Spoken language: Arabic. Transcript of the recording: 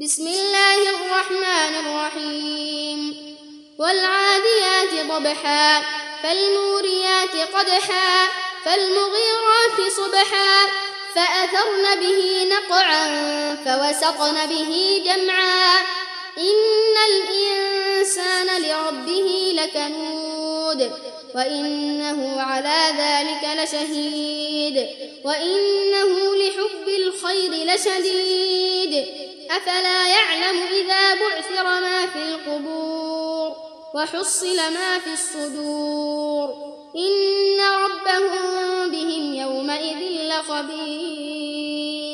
بسم الله الرحمن الرحيم والعاديات ضبحا فالموريات قدحا فالمغيرات صبحا فأثرن به نقعا فوسطن به جمعا إن الإنسان لربه لكنود وإنه على ذلك لشهيد وإنه لحب الخير لشديد أفلا يعلم إذا بعثر ما في القبور وحصل ما في الصدور إن ربهم بهم يومئذ لخبير.